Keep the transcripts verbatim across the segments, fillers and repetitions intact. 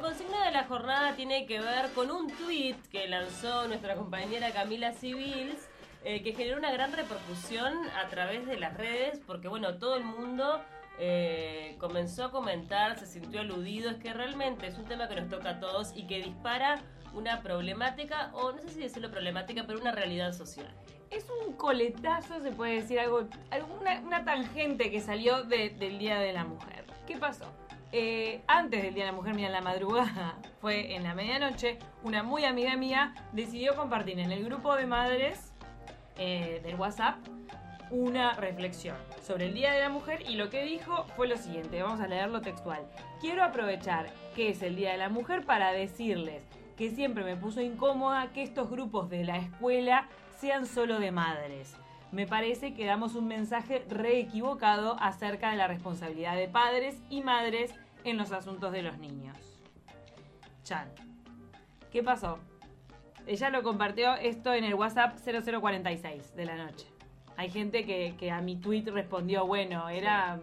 consigna de la jornada tiene que ver con un tuit que lanzó nuestra compañera Camila Civils, eh, que generó una gran repercusión a través de las redes, porque bueno, todo el mundo eh, comenzó a comentar, se sintió aludido. Es que realmente es un tema que nos toca a todos y que dispara una problemática, o no sé si decirlo problemática, pero una realidad social. Es un coletazo, se puede decir, algo, alguna, una tangente que salió de, del Día de la Mujer. ¿Qué pasó? Eh, antes del Día de la Mujer, mira, en la madrugada, fue en la medianoche, una muy amiga mía decidió compartir en el grupo de madres eh, del WhatsApp una reflexión sobre el Día de la Mujer, y lo que dijo fue lo siguiente, vamos a leerlo textual. Quiero aprovechar que es el Día de la Mujer para decirles que siempre me puso incómoda que estos grupos de la escuela sean solo de madres. Me parece que damos un mensaje re equivocado acerca de la responsabilidad de padres y madres en los asuntos de los niños. Chan. ¿Qué pasó? Ella lo compartió esto en el WhatsApp cero cero cuarenta y seis de la noche. Hay gente que, que a mi tweet respondió, bueno, era...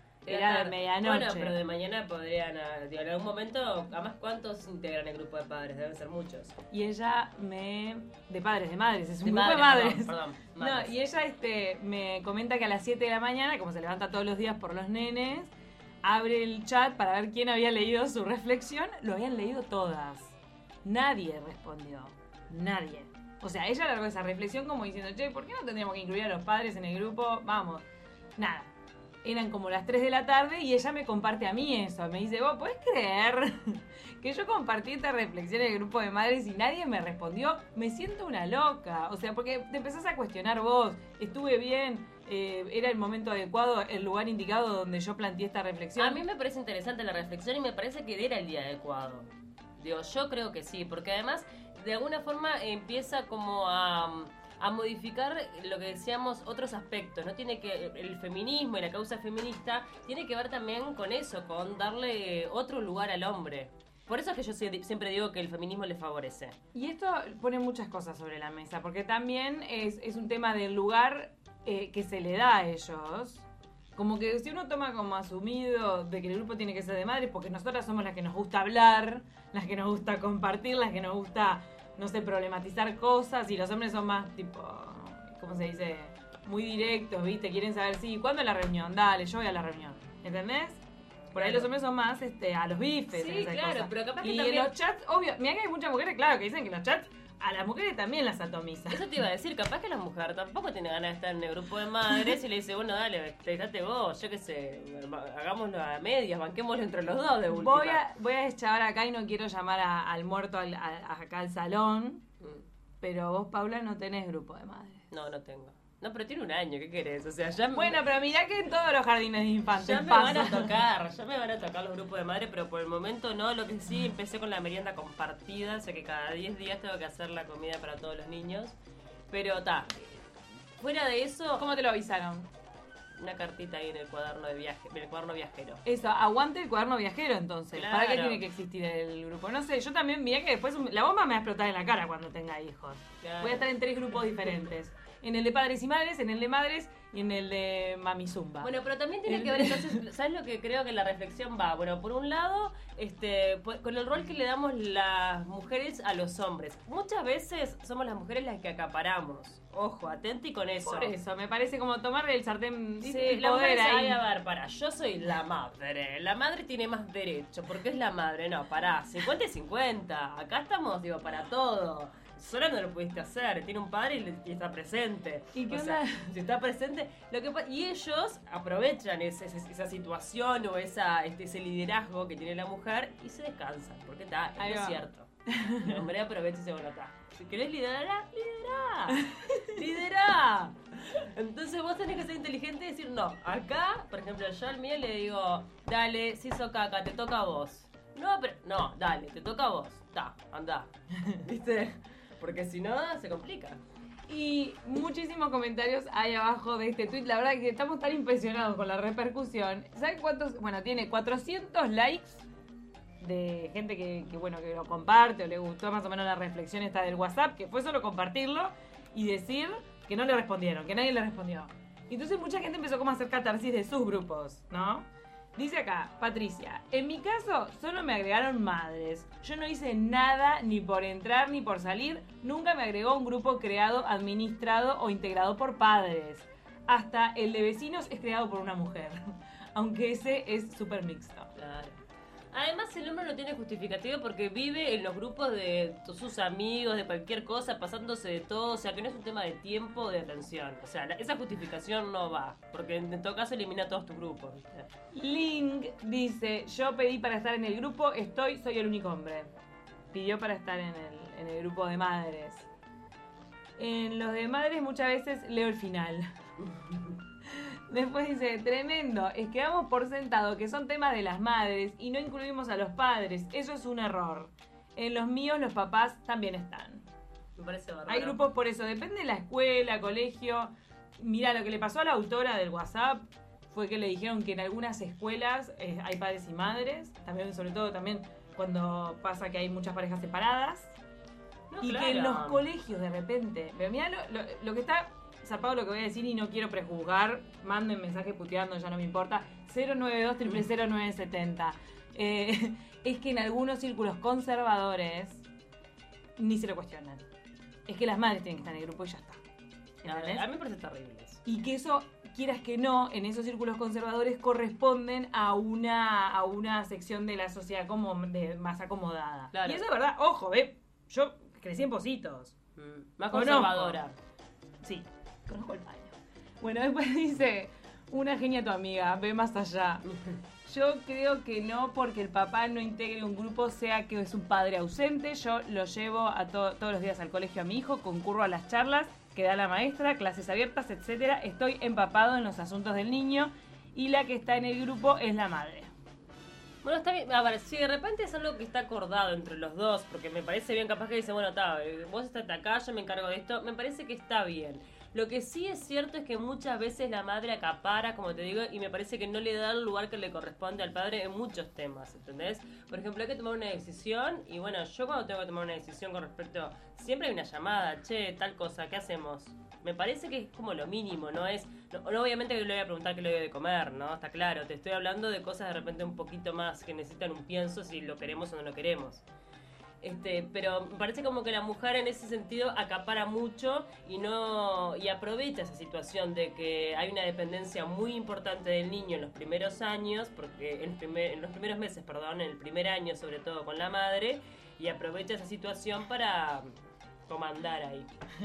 Era de medianoche. Bueno, pero de mañana podrían, digo, en algún momento, además, ¿cuántos integran el grupo de padres? Deben ser muchos. Y ella me... De padres, de madres, es un de grupo madres, de madres. Perdón, perdón, madres. No, y ella este, me comenta que a las siete de la mañana, como se levanta todos los días por los nenes, abre el chat para ver quién había leído su reflexión. Lo habían leído todas. Nadie respondió. Nadie. O sea, ella largó esa reflexión como diciendo, che, ¿por qué no tendríamos que incluir a los padres en el grupo? Vamos. Nada. Eran como las tres de la tarde y ella me comparte a mí eso. Me dice, ¿vos podés creer que yo compartí esta reflexión en el grupo de madres y nadie me respondió? Me siento una loca. O sea, porque te empezás a cuestionar vos. Estuve bien, eh, era el momento adecuado, el lugar indicado donde yo planteé esta reflexión. A mí me parece interesante la reflexión y me parece que era el día adecuado. Digo, yo creo que sí, porque además de alguna forma empieza como a... a modificar lo que decíamos, otros aspectos. No tiene que el feminismo y la causa feminista tiene que ver también con eso, con darle otro lugar al hombre. Por eso es que yo siempre digo que el feminismo le favorece. Y esto pone muchas cosas sobre la mesa, porque también es, es un tema del lugar eh, que se le da a ellos. Como que si uno toma como asumido de que el grupo tiene que ser de madres, porque nosotras somos las que nos gusta hablar, las que nos gusta compartir, las que nos gusta, no sé, problematizar cosas, y los hombres son más tipo, ¿cómo se dice? Muy directos, ¿viste? Quieren saber, sí, ¿cuándo es la reunión? Dale, yo voy a la reunión. ¿Entendés? Por ahí los hombres son más este, a los bifes. Sí, en esas claro, cosas. pero capaz que y también... en los chats, obvio, mira que hay muchas mujeres, claro, que dicen que los chats a las mujeres también las atomizan. Eso te iba a decir, capaz que la mujer tampoco tiene ganas de estar en el grupo de madres y le dice, bueno, dale, date vos, yo qué sé, hagámoslo a medias, banquémoslo entre los dos de última. Voy a, voy a deschavar acá y no quiero llamar a, al muerto al, a, acá al salón, mm. pero vos, Paula, no tenés grupo de madres. No, no tengo. No, pero tiene un año, ¿qué querés? O sea, ya me... Bueno, pero mirá que en todos los jardines de infantes ya me pasa. van a tocar, ya me van a tocar los grupos de madre, pero por el momento no. Lo que sí, empecé con la merienda compartida, o sea que cada diez días tengo que hacer la comida para todos los niños. Pero ta, fuera de eso... ¿Cómo te lo avisaron? Una cartita ahí en el cuaderno de viaje, en el cuaderno viajero. Eso, aguante el cuaderno viajero entonces. Claro. ¿Para qué tiene que existir el grupo? No sé, yo también mirá que después la bomba me va a explotar en la cara cuando tenga hijos. Claro. Voy a estar en tres grupos diferentes. En el de padres y madres, en el de madres y en el de mami zumba. Bueno, pero también tiene el... que ver entonces, ¿sabes lo que creo que la reflexión va? Bueno, por un lado, este, con el rol que le damos las mujeres a los hombres. Muchas veces somos las mujeres las que acaparamos. Ojo, atenti con eso. Por eso, me parece como tomarle el sartén sí, el la poder mujer ahí. Ay, a ver, pará, yo soy la madre. La madre tiene más derecho, porque es la madre. No, pará, cincuenta y cincuenta. Acá estamos, digo, para todo. Sola no lo pudiste hacer, tiene un padre y, le, y está presente. ¿Y qué o onda? sea, si está presente, lo que y ellos aprovechan ese, ese, esa situación o esa, este, ese liderazgo que tiene la mujer y se descansan, porque está, es cierto. El hombre aprovecha y se bueno, está. Si querés liderar, liderá, liderá. Entonces vos tenés que ser inteligente y decir, no, acá, por ejemplo, yo al mío le digo, dale, se hizo caca, te toca a vos. No, pero, no, dale, te toca a vos, está, andá. ¿Viste? Porque si no, se complica. Y muchísimos comentarios hay abajo de este tweet. La verdad que estamos tan impresionados con la repercusión. ¿Saben cuántos? Bueno, tiene cuatrocientos likes de gente que, que, bueno, que lo comparte o le gustó más o menos la reflexión esta del WhatsApp, que fue solo compartirlo y decir que no le respondieron, que nadie le respondió. Y entonces mucha gente empezó como a hacer catarsis de sus grupos, ¿no? Dice acá, Patricia, en mi caso solo me agregaron madres. Yo no hice nada ni por entrar ni por salir. Nunca me agregó un grupo creado, administrado o integrado por padres. Hasta el de vecinos es creado por una mujer. Aunque ese es súper mixto. Claro. Además, el hombre no tiene justificativo porque vive en los grupos de sus amigos, de cualquier cosa, pasándose de todo. O sea, que no es un tema de tiempo o de atención. O sea, esa justificación no va. Porque en todo caso elimina todos tus grupos, ¿viste? Ling dice, yo pedí para estar en el grupo, estoy, soy el único hombre. Pidió para estar en el, en el grupo de madres. En los de madres muchas veces leo el final. Después dice, tremendo, es que damos por sentado que son temas de las madres y no incluimos a los padres. Eso es un error. En los míos los papás también están. Me parece bárbaro. Hay grupos por eso, depende de la escuela, colegio. Mira, lo que le pasó a la autora del WhatsApp fue que le dijeron que en algunas escuelas eh, hay padres y madres. También, sobre todo también cuando pasa que hay muchas parejas separadas. No, y claro. que en los colegios de repente... Pero mira lo, lo, lo que está... Zapado lo que voy a decir y no quiero prejuzgar, manden mensaje puteando, ya no me importa, cero nueve dos cero cero nueve siete cero. Eh, es que en algunos círculos conservadores ni se lo cuestionan. Es que las madres tienen que estar en el grupo y ya está. ¿Entendés? A mí me parece terrible eso. Y que eso, quieras que no, en esos círculos conservadores corresponden a una, a una sección de la sociedad como de, más acomodada. Claro. Y eso es verdad, ojo, ve, yo crecí en Positos. Mm. Más Conozco. conservadora. Sí. Conozco el baño. Bueno, después dice, una genia tu amiga, ve más allá. Yo creo que no, porque el papá no integre un grupo, sea que es un padre ausente. Yo lo llevo a to- todos los días al colegio a mi hijo, concurro a las charlas que da la maestra, clases abiertas, etcétera. Estoy empapado en los asuntos del niño y la que está en el grupo es la madre. Bueno, está bien. A ver, si de repente es algo que está acordado entre los dos, porque me parece bien, capaz que dice, bueno, está, vos estás acá, yo me encargo de esto, me parece que está bien. Lo que sí es cierto es que muchas veces la madre acapara, como te digo, y me parece que no le da el lugar que le corresponde al padre en muchos temas, ¿entendés? Por ejemplo, hay que tomar una decisión, y bueno, yo cuando tengo que tomar una decisión con respecto, siempre hay una llamada, che, tal cosa, ¿qué hacemos? Me parece que es como lo mínimo, no es, no, no obviamente que le voy a preguntar qué le doy de comer, ¿no? Está claro, te estoy hablando de cosas de repente un poquito más que necesitan un pienso si lo queremos o no lo queremos. Este, pero me parece como que la mujer en ese sentido acapara mucho y no y aprovecha esa situación de que hay una dependencia muy importante del niño en los primeros años, porque en, primer, en los primeros meses, perdón, en el primer año sobre todo con la madre, y aprovecha esa situación para comandar ahí.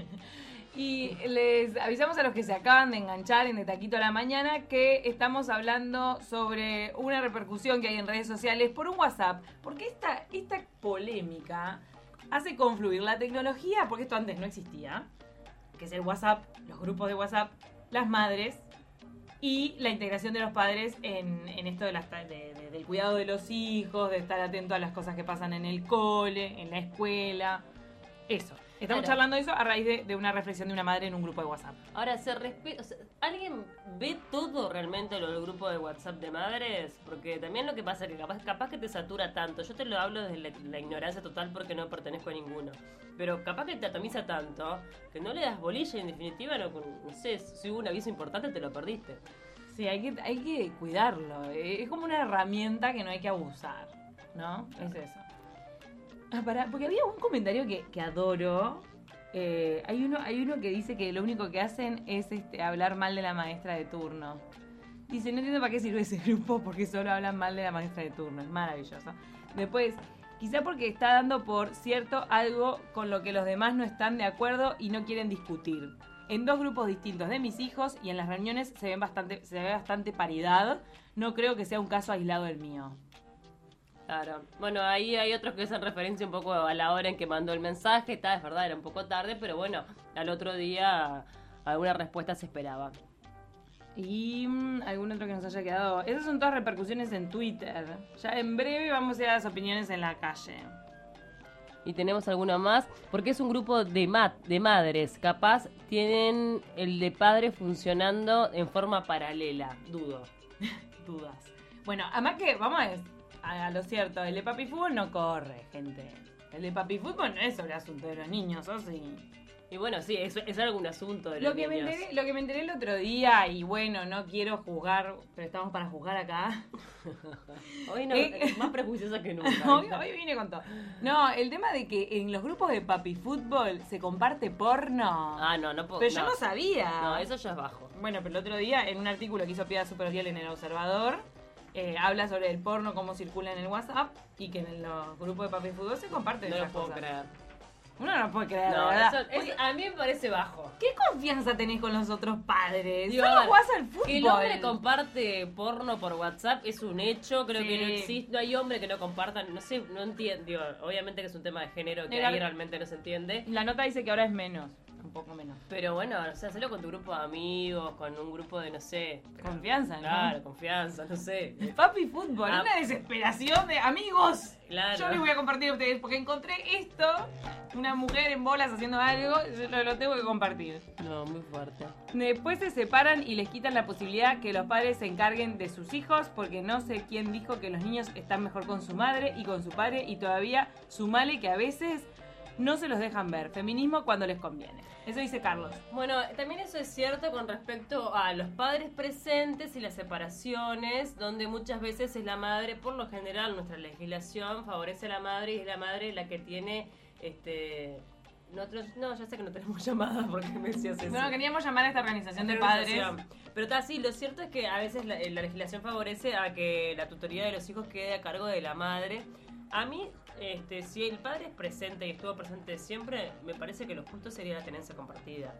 Y les avisamos a los que se acaban de enganchar en De Taquito a la Mañana que estamos hablando sobre una repercusión que hay en redes sociales por un WhatsApp. Porque esta, esta polémica hace confluir la tecnología, porque esto antes no existía, que es el WhatsApp, los grupos de WhatsApp, las madres y la integración de los padres en, en esto de las, de, de, del cuidado de los hijos, de estar atento a las cosas que pasan en el cole, en la escuela, eso. Estamos Claro. charlando de eso a raíz de, de una reflexión de una madre en un grupo de WhatsApp. Ahora, ¿se respe- o sea, ¿alguien ve todo realmente lo del grupo de WhatsApp de madres? Porque también lo que pasa es que capaz, capaz que te satura tanto. Yo te lo hablo desde la, la ignorancia total porque no pertenezco a ninguno. Pero capaz que te atomiza tanto que no le das bolilla y en definitiva, no, no sé, si hubo un aviso importante te lo perdiste. Sí, hay que, hay que cuidarlo. Es como una herramienta que no hay que abusar, ¿no? Es eso. Ah, pará, porque había un comentario que, que adoro. Eh, hay uno, hay uno que dice que lo único que hacen es este, hablar mal de la maestra de turno. Dice, no entiendo para qué sirve ese grupo porque solo hablan mal de la maestra de turno. Es maravilloso. Después, quizá porque está dando por cierto algo con lo que los demás no están de acuerdo y no quieren discutir. En dos grupos distintos de mis hijos y en las reuniones se ven bastante, se ve bastante paridad. No creo que sea un caso aislado el mío. Claro. Bueno, ahí hay otros que hacen referencia un poco a la hora en que mandó el mensaje. Está, es verdad, era un poco tarde, pero bueno, al otro día alguna respuesta se esperaba. Y mmm, algún otro que nos haya quedado. Esas son todas repercusiones en Twitter. Ya en breve vamos a ir a las opiniones en la calle. Y tenemos alguno más, porque es un grupo de, ma- de madres. Capaz tienen el de padres funcionando en forma paralela. Dudo. Dudas. Bueno, además que, vamos a, a, a lo cierto, el de papi fútbol no corre, gente. El de papi fútbol no es sobre el asunto de los niños, ¿o sí? Y bueno, sí, es, es algún asunto de Lo los que, me niños. enteré, lo que me enteré el otro día, y bueno, no quiero juzgar, pero estamos para juzgar acá. Hoy no, Eh, más prejuiciosa que nunca. Hoy, hoy vine con todo. No, el tema de que en los grupos de papi fútbol se comparte porno. Ah, no, no puedo. Pero yo no sabía. No, eso ya es bajo. Bueno, pero el otro día, en un artículo que hizo Piedra Supervial en El Observador, eh, habla sobre el porno, cómo circula en el WhatsApp, y que en los grupos de papi fútbol se comparten No lo esas puedo cosas. creer. Uno no puede creer, No, la verdad. eso, es- a mí me parece bajo. ¿Qué confianza tenés con los otros padres? Digo, Solo a ver, jugás al fútbol. Que el hombre comparte porno por WhatsApp es un hecho, creo Sí. que no existe, no hay hombre que no compartan, no sé, no entiendo, digo, obviamente que es un tema de género que Era- ahí realmente no se entiende, La nota dice que ahora es menos, un poco menos. pero bueno, o sea, hacerlo con tu grupo de amigos, con un grupo de, no sé, Confianza, ¿no? claro, confianza, no sé, Papi fútbol, Ah. una desesperación de amigos. claro. Yo les voy a compartir a ustedes porque encontré esto, una mujer en bolas haciendo algo, yo lo, lo tengo que compartir. No, muy fuerte. Después se separan y les quitan la posibilidad que los padres se encarguen de sus hijos porque no sé quién dijo que los niños están mejor con su madre y con su padre y todavía sumale que a veces no se los dejan ver. Feminismo cuando les conviene. Eso dice Carlos. Bueno, también eso es cierto con respecto a los padres presentes y las separaciones, donde muchas veces es la madre, por lo general nuestra legislación favorece a la madre y es la madre la que tiene, este, nosotros, no, ya sé que no tenemos llamadas porque me decías eso. Bueno, queríamos llamar a esta organización de Esta padres. organización. Pero está así, lo cierto es que a veces la, la legislación favorece a que la tutoría de los hijos quede a cargo de la madre. A mí, este, si el padre es presente y estuvo presente siempre, me parece que lo justo sería la tenencia compartida.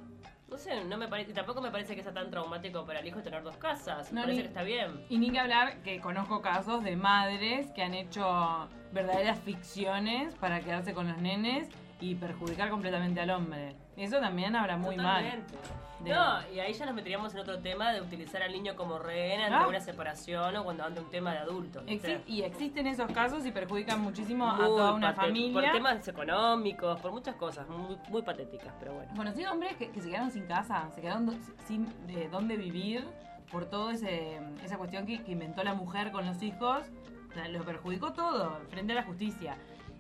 No sé, no me parece, tampoco me parece que sea tan traumático para el hijo tener dos casas. Me No, parece ni- que está bien. Y ni que hablar que conozco casos de madres que han hecho verdaderas ficciones para quedarse con los nenes y perjudicar completamente al hombre. Eso también habla muy Totalmente. mal. de- No, y ahí ya nos meteríamos en otro tema de utilizar al niño como rehén ante Ah. una separación o cuando ante un tema de adulto. Exi- y existen esos casos y perjudican muchísimo a Muy toda una paté- familia. Por temas económicos, por muchas cosas, muy, muy patéticas, pero bueno. Conocí hombres que, que se quedaron sin casa, se quedaron do- sin de dónde vivir por toda esa cuestión que, que inventó la mujer con los hijos. O sea, lo perjudicó todo frente a la justicia.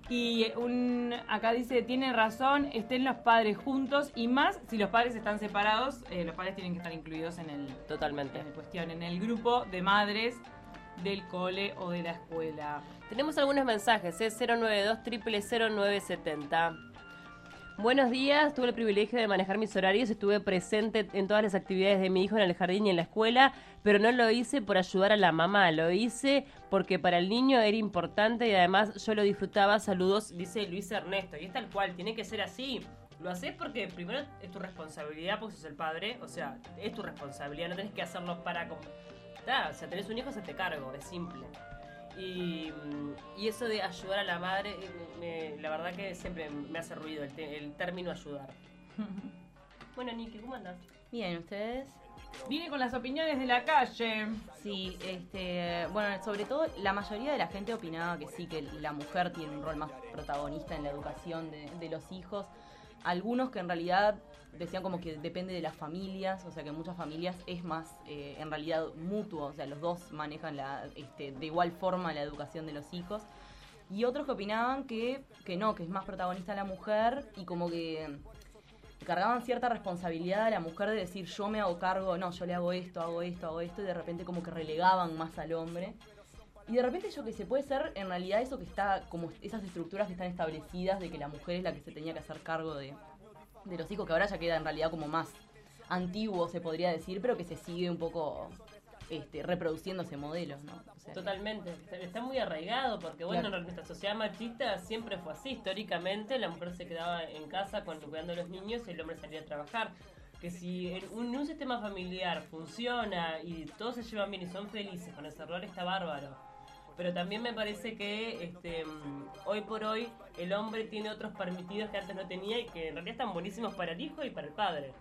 Y un, acá dice, tiene razón, estén los padres juntos y más si los padres están separados, eh, los padres tienen que estar incluidos en el, Totalmente. en la cuestión, en el grupo de madres del cole o de la escuela. Tenemos algunos mensajes, ¿eh? cero nueve dos, cero cero cero, nueve siete cero. Buenos días, tuve el privilegio de manejar mis horarios, estuve presente en todas las actividades de mi hijo en el jardín y en la escuela, pero no lo hice por ayudar a la mamá, lo hice porque para el niño era importante y además yo lo disfrutaba. Saludos, dice Luis Ernesto, y es tal cual, tiene que ser así. Lo haces porque primero es tu responsabilidad porque sos el padre, o sea, es tu responsabilidad, no tenés que hacerlo para... com- Ta, o sea, tenés un hijo, se te cargo, es simple. Y, y eso de ayudar a la madre, me- la verdad que siempre me hace ruido el, te- el término ayudar. Bueno, Niki, ¿cómo andás? Bien, ¿ustedes? Vine con las opiniones de la calle. Sí, este, bueno, sobre todo la mayoría de la gente opinaba que sí, que la mujer tiene un rol más protagonista en la educación de, de los hijos. Algunos que en realidad decían como que depende de las familias, o sea que en muchas familias es más eh, en realidad mutuo, o sea los dos manejan la, este, de igual forma la educación de los hijos. Y otros que opinaban que, que no, que es más protagonista la mujer y como que cargaban cierta responsabilidad a la mujer de decir yo me hago cargo, no, yo le hago esto, hago esto, hago esto, y de repente como que relegaban más al hombre. Y de repente yo que sé, puede ser en realidad eso que está, como esas estructuras que están establecidas de que la mujer es la que se tenía que hacer cargo de, de los hijos, que ahora ya queda en realidad como más antiguo se podría decir, pero que se sigue un poco este, reproduciendo ese modelo, ¿no? O sea, Totalmente, está, está muy arraigado porque bueno, Claro. en nuestra sociedad machista siempre fue así, históricamente la mujer se quedaba en casa con, cuidando a los niños y el hombre salía a trabajar. Que si en un, un sistema familiar funciona y todos se llevan bien y son felices con ese rol, está bárbaro. Pero también me parece que este, mm, hoy por hoy el hombre tiene otros permitidos que antes no tenía y que en realidad están buenísimos para el hijo y para el padre.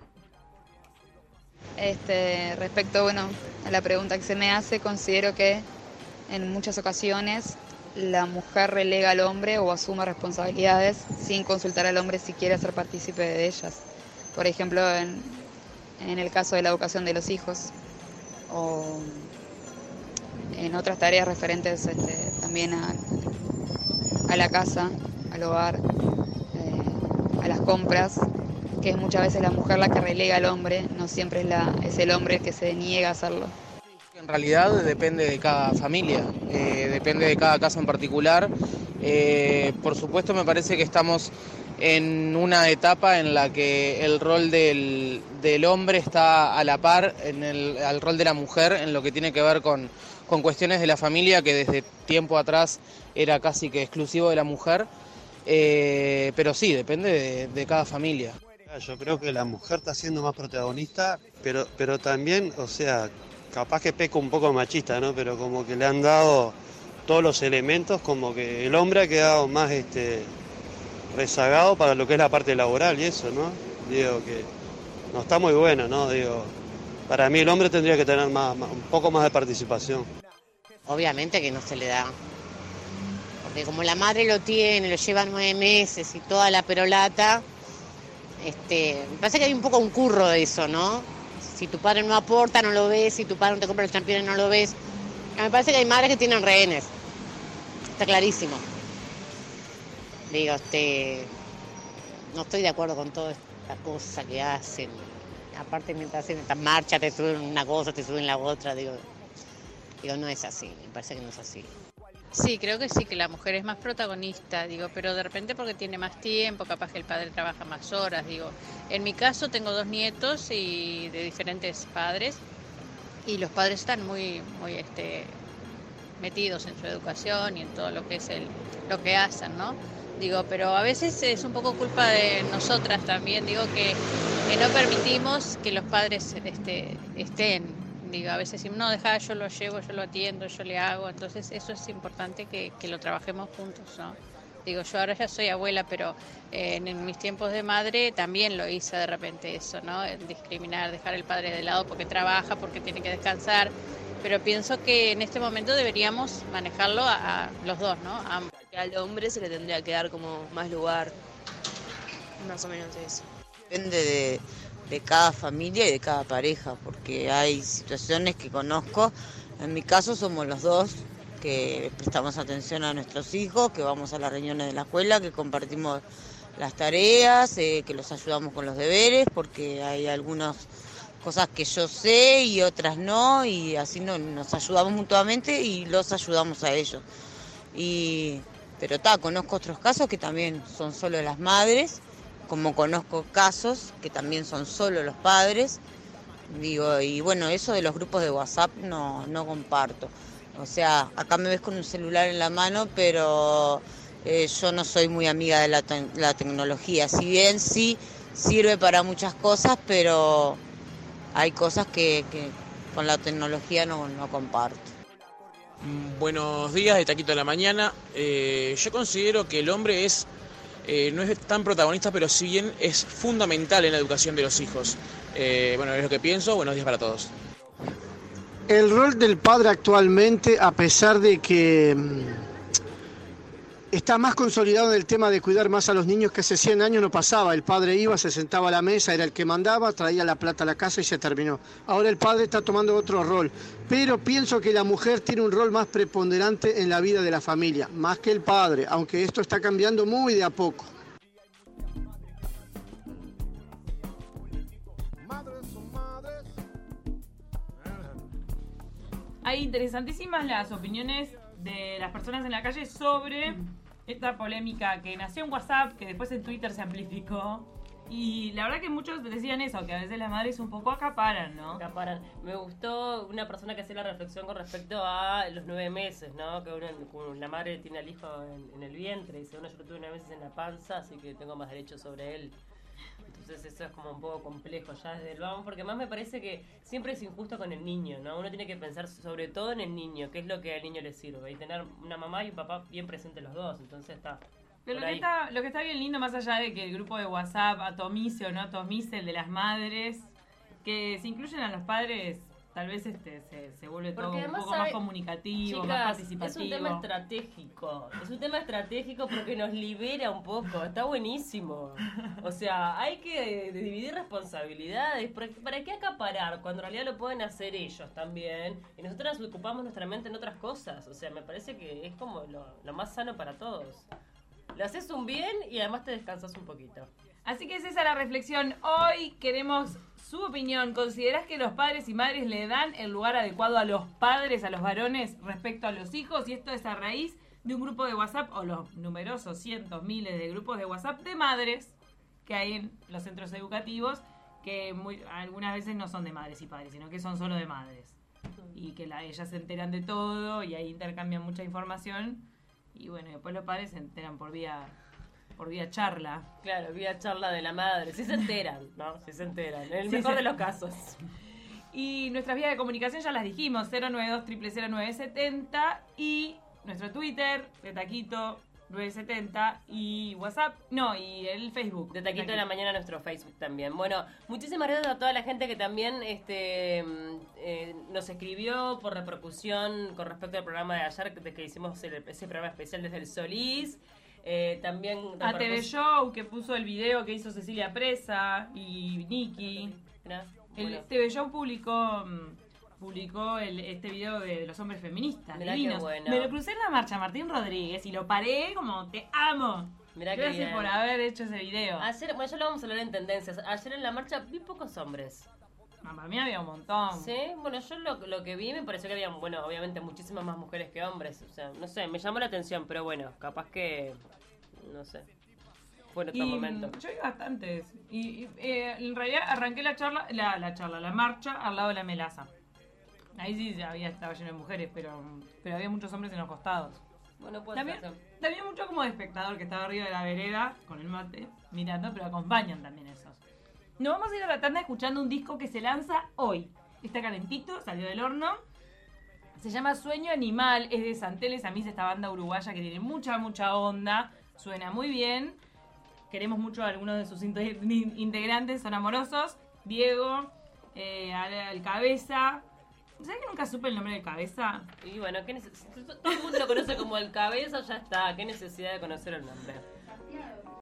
Este, respecto, bueno, a la pregunta que se me hace, considero que en muchas ocasiones la mujer relega al hombre o asume responsabilidades sin consultar al hombre si quiere ser partícipe de ellas. Por ejemplo, en, en el caso de la educación de los hijos o en otras tareas referentes este, también a, a la casa, al hogar, eh, a las compras. que es muchas veces la mujer la que relega al hombre, no siempre es, la, es el hombre el que se niega a hacerlo. En realidad depende de cada familia, eh, depende de cada caso en particular. Eh, por supuesto me parece que estamos en una etapa en la que el rol del, del hombre está a la par en el, al rol de la mujer en lo que tiene que ver con, con cuestiones de la familia que desde tiempo atrás era casi que exclusivo de la mujer, eh, pero sí, depende de, de cada familia. Yo creo que la mujer está siendo más protagonista, pero, pero también, o sea, capaz que peca un poco machista, ¿no? Pero como que le han dado todos los elementos, como que el hombre ha quedado más este, rezagado para lo que es la parte laboral y eso, ¿no? Digo que no está muy bueno, ¿no? Digo, para mí el hombre tendría que tener más, más, un poco más de participación. Obviamente que no se le da, porque como la madre lo tiene, lo lleva nueve meses y toda la perolata, este, me parece que hay un poco un curro de eso, ¿no? Si tu padre no aporta, no lo ves, si tu padre no te compra los championes, no lo ves. Me parece que hay madres que tienen rehenes, está clarísimo. Digo, este, no estoy de acuerdo con toda esta cosa que hacen. Aparte, mientras hacen esta marcha, te suben una cosa, te suben la otra, digo, digo, no es así, me parece que no es así. Sí, creo que sí, que la mujer es más protagonista, digo, pero de repente porque tiene más tiempo, capaz que el padre trabaja más horas, digo. En mi caso tengo dos nietos y de diferentes padres y los padres están muy, muy, este, metidos en su educación y en todo lo que es el, lo que hacen, ¿no? Digo, pero a veces es un poco culpa de nosotras también, digo que, que no permitimos que los padres, este, estén. Digo, a veces decimos, no, deja, yo lo llevo, yo lo atiendo, yo le hago. Entonces eso es importante que, que lo trabajemos juntos, ¿no? Digo, yo ahora ya soy abuela, pero eh, en, en mis tiempos de madre también lo hice de repente eso, ¿no? El discriminar, dejar el padre de lado porque trabaja, porque tiene que descansar. Pero pienso que en este momento deberíamos manejarlo a, a los dos, ¿no? A ambos. Al hombre se le tendría que dar como más lugar, más o menos eso. Depende de... de cada familia y de cada pareja, porque hay situaciones que conozco, en mi caso somos los dos, que prestamos atención a nuestros hijos, que vamos a las reuniones de la escuela, que compartimos las tareas, eh, que los ayudamos con los deberes, porque hay algunas cosas que yo sé y otras no, y así no, nos ayudamos mutuamente y los ayudamos a ellos. Y, pero ta, conozco otros casos que también son solo las madres, como conozco casos que también son solo los padres, digo, y bueno, eso de los grupos de WhatsApp no, no comparto. O sea, acá me ves con un celular en la mano, pero eh, yo no soy muy amiga de la, te- la tecnología. Si bien sí sirve para muchas cosas, pero hay cosas que, que con la tecnología no, no comparto. Buenos días, de Taquito de la Mañana. Eh, yo considero que el hombre es Eh, no es tan protagonista, pero si bien es fundamental en la educación de los hijos. Eh, bueno, es lo que pienso. Buenos días para todos. El rol del padre actualmente, a pesar de que mmm, está más consolidado en el tema de cuidar más a los niños, que hace cien años no pasaba. El padre iba, se sentaba a la mesa, era el que mandaba, traía la plata a la casa y se terminó. Ahora el padre está tomando otro rol. Pero pienso que la mujer tiene un rol más preponderante en la vida de la familia, más que el padre, aunque esto está cambiando muy de a poco. Hay interesantísimas las opiniones de las personas en la calle sobre esta polémica que nació en WhatsApp, que después en Twitter se amplificó. Y la verdad que muchos decían eso, que a veces las madres un poco acaparan, ¿no? Acaparan. Me gustó una persona que hacía la reflexión con respecto a los nueve meses, ¿no? Que una, la madre tiene al hijo en, en el vientre. Y dice, bueno, yo lo tuve nueve meses en la panza, así que tengo más derecho sobre él. Entonces eso es como un poco complejo ya desde el vamos, porque más me parece que siempre es injusto con el niño, ¿no? Uno tiene que pensar sobre todo en el niño, qué es lo que al niño le sirve. Y tener una mamá y un papá bien presentes los dos, entonces está... Pero lo que, está, lo que está bien lindo, más allá de que el grupo de WhatsApp atomice o no atomice el de las madres, que se incluyen a los padres, tal vez este se, se vuelve todo un poco hay, más comunicativo, chicas, más participativo. Es un tema estratégico, es un tema estratégico porque nos libera un poco, está buenísimo. O sea, hay que dividir responsabilidades, ¿para qué acaparar? Cuando en realidad lo pueden hacer ellos también, y nosotras ocupamos nuestra mente en otras cosas. O sea, me parece que es como lo, lo más sano para todos. Le haces un bien y además te descansas un poquito. Así que es esa la reflexión. Hoy queremos su opinión. ¿Considerás que los padres y madres le dan el lugar adecuado a los padres, a los varones, respecto a los hijos? Y esto es a raíz de un grupo de WhatsApp, o los numerosos cientos, miles de grupos de WhatsApp de madres que hay en los centros educativos, que muy, algunas veces no son de madres y padres, sino que son solo de madres. Y que la, ellas se enteran de todo y ahí intercambian mucha información. Y bueno, después los padres se enteran por vía... por vía charla. Claro, vía charla de la madre. Sí se enteran, ¿no? Sí se enteran. En el Sí mejor se- de los casos. Y nuestras vías de comunicación ya las dijimos, cero nueve dos, cero cero nueve siete cero y nuestro Twitter, de Taquito nueve setenta y WhatsApp, no, y el Facebook. De Taquito de la Mañana nuestro Facebook también. Bueno, muchísimas gracias a toda la gente que también este eh, nos escribió por repercusión con respecto al programa de ayer, de que hicimos el- ese programa especial desde el Solís. Eh, también A T V repercus- Show, que puso el video que hizo Cecilia Presa y Nicky. Mirá, El bueno. T V Show publicó mm, publicó el, este video de los hombres feministas, Mirá qué divinos. bueno. Me lo crucé en la marcha Martín Rodríguez y lo paré como te amo. Mirá qué Gracias bien. por haber hecho ese video. Ayer, bueno, ya lo vamos a hablar en tendencias. Ayer en la marcha vi pocos hombres. No, para mí había un montón. Sí, bueno, yo lo, lo que vi me pareció que había, bueno, obviamente muchísimas más mujeres que hombres. O sea, no sé, me llamó la atención, pero bueno, capaz que, no sé, fue en otro Y, momento. mm, yo vi bastantes. Y, y, eh, en realidad arranqué la charla, la, la charla, la marcha al lado de la melaza. Ahí sí ya había, estaba lleno de mujeres, pero, pero había muchos hombres en los costados. Bueno, puede También, ser. también mucho como de espectador que estaba arriba de la vereda con el mate mirando, pero acompañan también esos. Nos vamos a ir a la tanda escuchando un disco que se lanza hoy. Está calentito, salió del horno. Se llama Sueño Animal, es de Santeles Amis, esta banda uruguaya que tiene mucha, mucha onda. Suena muy bien. Queremos mucho a algunos de sus inte- integrantes, son amorosos. Diego, eh, al, al Cabeza. ¿Sabes que nunca supe el nombre del Cabeza? Y bueno, ¿qué neces- todo el mundo lo conoce como el Cabeza, ya está. ¿Qué necesidad de conocer el nombre?